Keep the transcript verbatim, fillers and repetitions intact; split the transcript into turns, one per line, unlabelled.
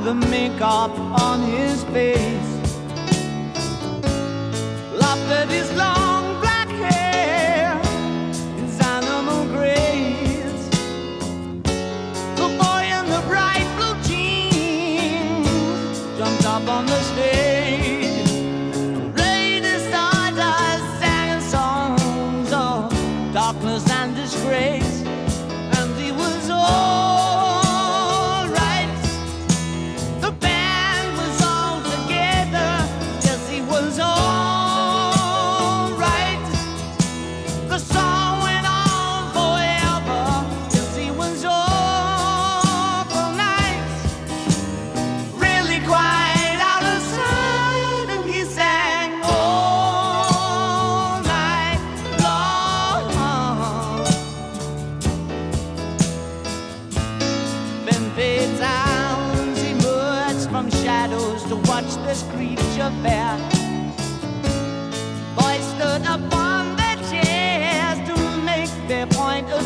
the makeup on his face, laughed at his long black hair, his animal grace. The boy in the bright blue jeans jumped up on the stage, played his stardust, sang songs of darkness and disgrace, and he was all to watch this creature fair. Boys stood upon their chairs to make their point